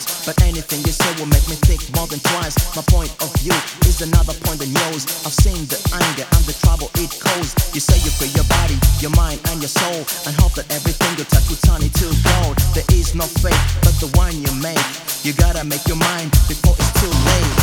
but anything you say will make me think more than twice. My point of view is another point than yours. I've seen the anger and the trouble it causes. You say you free your body, your mind and your soul, and hope that everything you touch will turn into gold. There is no fate but the one you make. You gotta make your mind before it's too late.